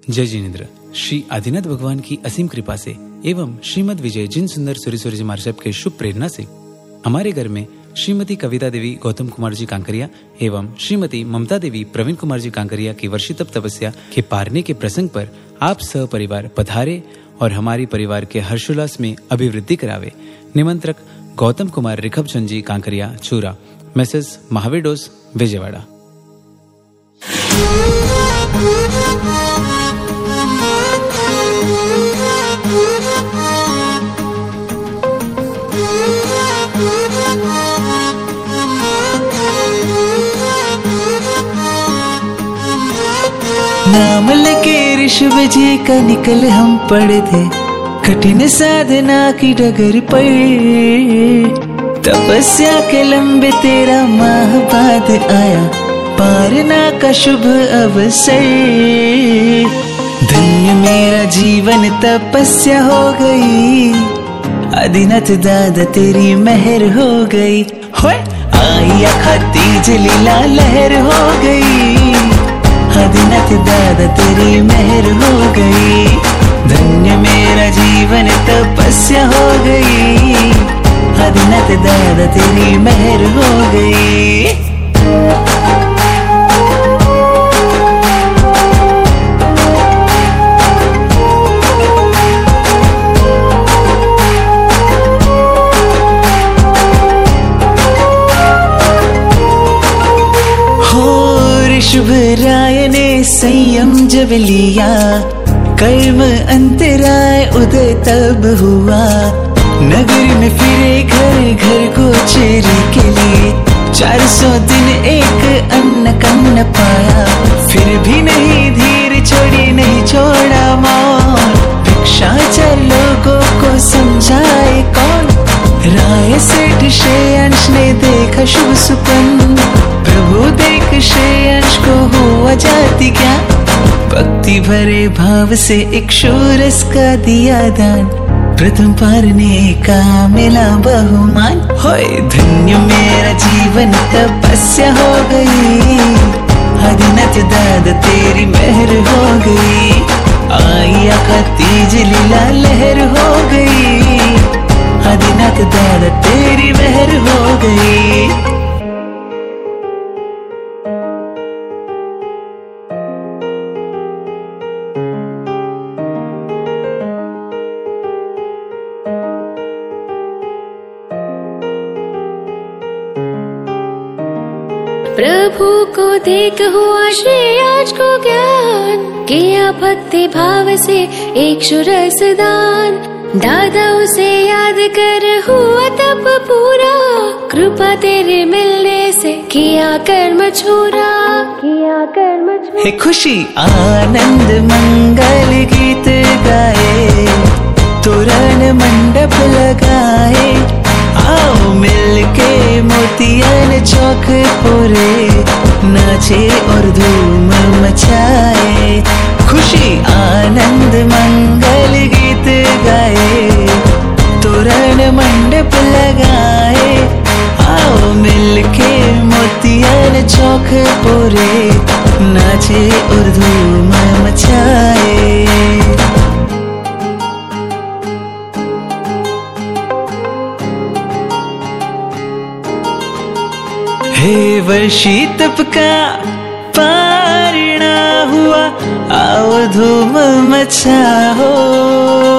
जय जिनेन्द्र। श्री आदिनाथ भगवान की असीम कृपा से एवं श्रीमद विजय जिन सुंदर सूर्य जी महाराज के शुभ प्रेरणा से हमारे घर में श्रीमती कविता देवी गौतम कुमार जी कांकरिया एवं श्रीमती ममता देवी प्रवीण कुमार जी कांकरिया की वर्षितप तपस्या के पारने के प्रसंग पर आप सह परिवार पधारे और हमारी परिवार के हर्षोल्लास में अभिवृद्धि करावे। निमंत्रक गौतम कुमार रिखबचंद जी कांकरिया चूरा, मैसेज महावीर डोस, विजयवाड़ा। नाम लेके ऋषभ जी का निकल हम पड़े थे, कठिन साधना की डगर पर तपस्या के लंबे 13 माह बाद आया पारना का शुभ अवसर। धन्य मेरा जीवन तपस्या हो गई, आदिनाथ दादा तेरी मेहर हो गई। होए आई खतीज लीला लहर हो गई, आदिनाथ दादा तेरी मेहर हो गई। धन्य मेरा जीवन तपस्या हो गई, आदिनाथ दादा तेरी मेहर हो गई। शुभ राय ने संयम जब लिया, कर्म अंतराय उदय तब हुआ। नगर में फिरे घर घर गोचरी के लिए, 400 दिन एक अन्न कन्न पाया। फिर भी नहीं धीर छोड़ी, नहीं छोड़ा मौन। भिक्षाचर लोगों को समझाए कौन, राय सेठ श्रेयांश ने देखा शुभ सुपन। प्रभु देख श्रेयांश को हुआ जाति क्या, भक्ति भरे भाव से एक शोरस का दिया दान। प्रथम पारने का मिला बहुमान। होए धन्य मेरा जीवन तपस्या हो गई, आदिनाथ दादा तेरी मेहर हो गई। आई खतीज लीला लहर हो गई, आदिनाथ दादा तेरी मेहर हो गई। प्रभु को देख हुआ श्रेयांश को ज्ञान, किया भक्ति भाव से एक शोरस दान। दादा उसे याद कर हुआ तप पूरा, कृपा तेरे मिलने से किया कर्म छूरा, किया कर्म छूरा। हे खुशी आनंद मंगल गीत गाए, तोरण मंडप लगाए। आओ मिलके मोतियन चौक पूरे, नाचे और धूम मचाए। खुशी आनंद मंगल गीत गाए, तोरण मंडप लगाए। आओ मिलके मोतियन चौक पूरे, नाचे और धूम मचाए। हे वर्षी तप का पारणा हुआ, आओ धूम मचाओ।